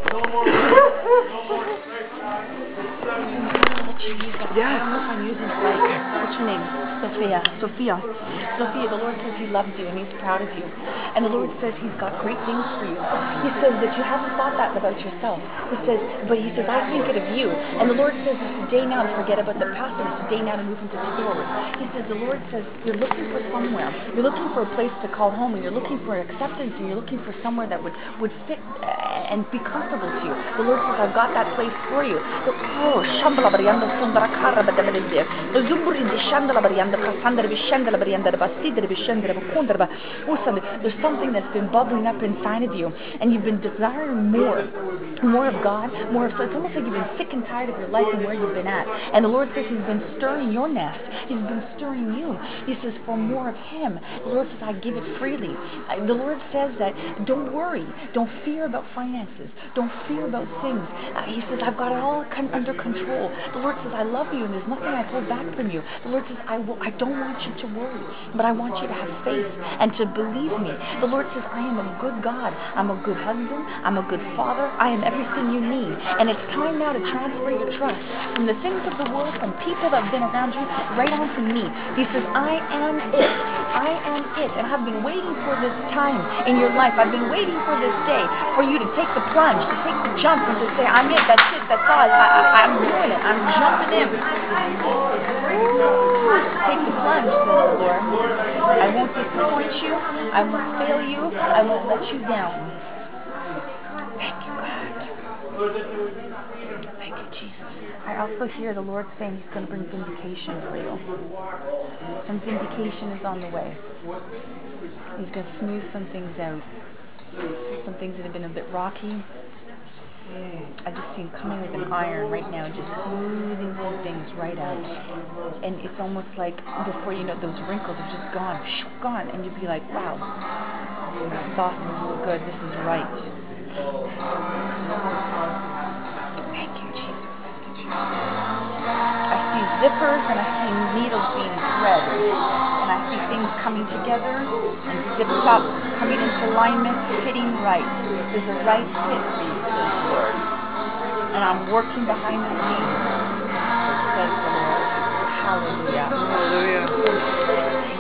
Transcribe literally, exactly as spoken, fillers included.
Jesus. Yes. I don't know if I'm using it right. What's your name? Sophia. Sophia. Sophia, the Lord says He loves you and He's proud of you. And the Lord says He's got great things for you. He says that you haven't thought that about yourself. He says, but He says, I think it of you. And the Lord says it's a day now to forget about the past, and it's a day now to move into the forward. He says, the Lord says, you're looking for somewhere. You're looking for a place to call home, and you're looking for acceptance, and you're looking for somewhere that would, would fit uh, and be comfortable to you. The Lord says, I've got that place for you. The, oh, Shambhala Barianda Sundara Karaba de Medinde. The Zumburi de Shandala Barianda Kasandra Bishandala Barianda Bastidra Bishandra Kundra. There's something that's been bubbling up inside of you, and you've been desiring more. More of God, more of, so it's almost like you've been sick and tired of your life and where you've been at. And the Lord says He's been stirring your nest. He's been stirring you. He says, for more of Him. The Lord says, I give it freely. The Lord says that don't worry. Don't fear about finances. Don't fear about things. Uh, he says, I've got it all con- under control. The Lord says, I love you and there's nothing I hold back from you. The Lord says, I will. I don't want you to worry, but I want you to have faith and to believe me. The Lord says, I am a good God. I'm a good husband. I'm a good father. I am everything you need. And it's time now to transfer your trust from the things of the world, from people that have been around you, right on to me. He says, I am it. I am it. And I've been waiting for this time in your life. I've been waiting for this day for you to take the plunge, to take the jump, and to say, I'm it. That's it. That's all. I, I, I'm doing it. I'm jumping in. Ooh, take the plunge, says the Lord. I won't disappoint you. I won't fail you. I won't let you down. Thank you, God. Thank you, Jesus. I also hear the Lord saying He's going to bring vindication for you. And vindication is on the way. He's going to smooth some things out. Some things that have been a bit rocky. I just see Him coming with an iron right now, just smoothing some things right out. And it's almost like before you know, those wrinkles have just gone, gone, and you'd be like, wow, this is soft, this is good, this is right. Thank you, Jesus. Thank you, Jesus. I see zippers and I see needles being thread. And I see things coming together and zipped up, coming into alignment, fitting right. There's a right fit for you, says the Lord. And I'm working behind the scenes, says the Lord. Hallelujah. Hallelujah.